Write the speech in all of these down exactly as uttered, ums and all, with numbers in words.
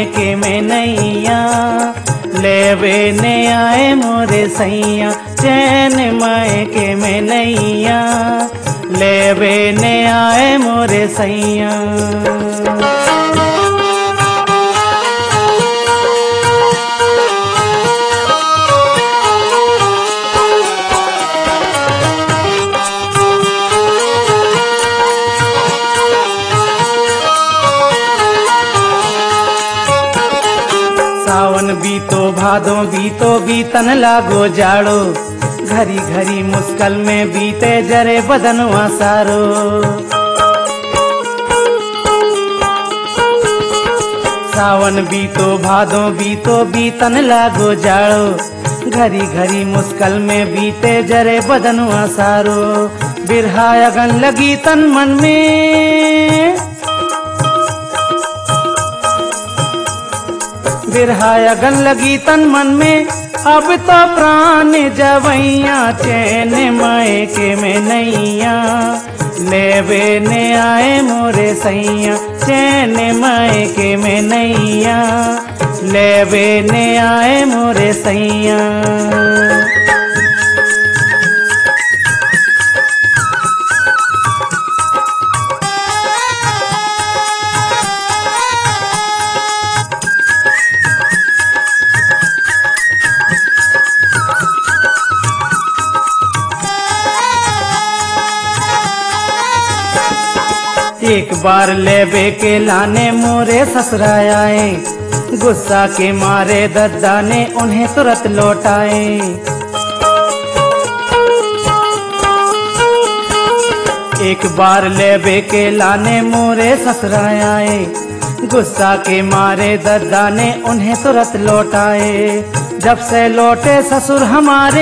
के में नैया, लेवे ने आए मोरे सैया चैन मायके में नैया, लेवे ने आए मोरे सैया। सावन बीतो भादो बीतो बीतन लागो जाड़ो, घरी घरी मुश्किल में बीते जरे बदनवा सारो। सावन बीतो भादो बीतो बीतन लागो जाड़ो, घरी घरी मुश्किल में बीते जरे बदनवा सारो। बिरहा अगन लगी तन मन में, बिरहा अगन लगी तन मन में, अब तो प्राण जवैया चैन मायके में नैया, लेवे ने आए मोरे सैया चैन मायके में नैया, लेवे ने आए मोरे सैया। एक बार लेवे के लाने मोरे ससुराए आए, गुस्सा के मारे दद्दा ने उन्हें तुरंत लौटाए। एक बार लेवे के लाने मोरे ससुराए आए, गुस्सा के मारे दद्दा ने उन्हें तुरंत लौटाए। जब से लौटे ससुर हमारे,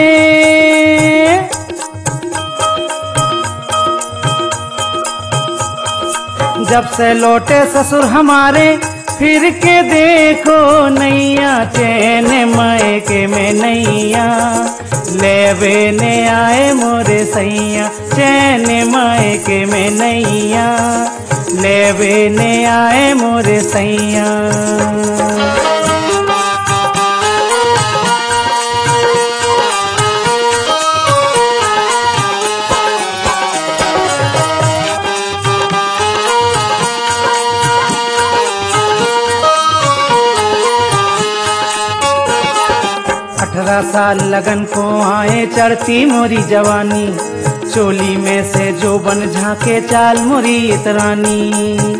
जब से लौटे ससुर हमारे, फिर के देखो नैया चैन मायके में नैया, लेवे ने आए मोरे सैया चैन मायके में नैया, लेवे ने आए मोरे सैया। अठारह साल लगन को आए चढ़ती मोरी जवानी, चोली में से जो बन झाके चाल मोरी इतरानी।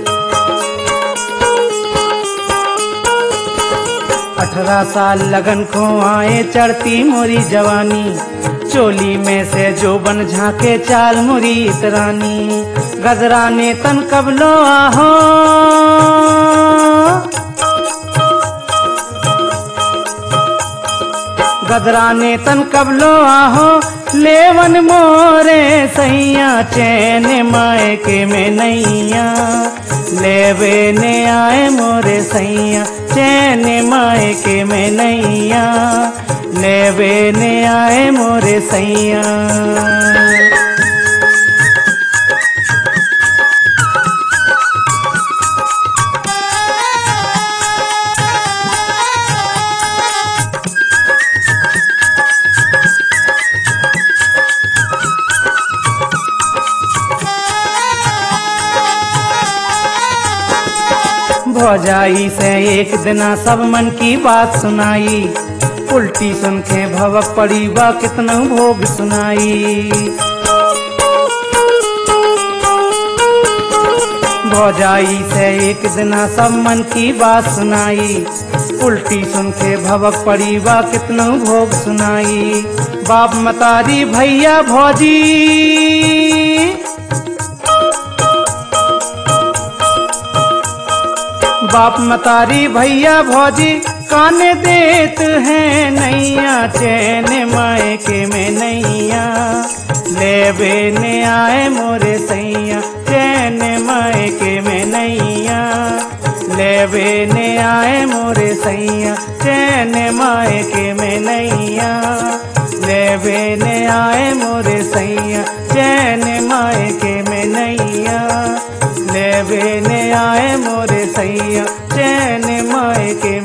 अठारह साल लगन को आए चढ़ती मोरी जवानी, चोली में से जो बन झाके चाल मोरी इतरानी। गजराने तन कबलो आहो, गदराने तन कबलो आहो, लेवन मोरे सैया चैन मायके में नैया, लेवे ने आए मोरे सैया चैन मायके में नैया, लेवे ने आए मोरे सैया। भौजाई से एक दिना सब मन की बात सुनाई, उल्टी सुन के भवक पड़ी बा कितना भोग सुनाई। भौजाई से एक दिना सब मन की बात सुनाई, उल्टी सुन के भवक पड़ी बा कितना भोग सुनाई। बाप मतारी भैया भौजी, बाप मतारी भैया भौजी, कान देत हैं नैया चैन मायके में नैया, लेवे ने आए मोरे सैया चैन मायके में नैया, लेवे ने आए मोरे सैया चैन मायके में नैया, लेवे ने आए मोरे सैया चैन मायके में नैया, ले लेवे ने आए मोरे सैया चैन मायके